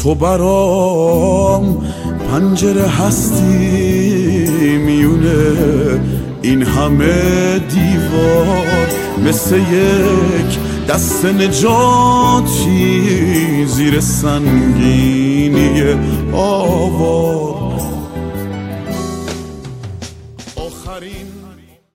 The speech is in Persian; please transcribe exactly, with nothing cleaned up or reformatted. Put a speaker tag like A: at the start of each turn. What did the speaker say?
A: تو برام پنجره هستی میونه این همه دیوار، مثل یک دست نجاتی زیر سنگینی آوار.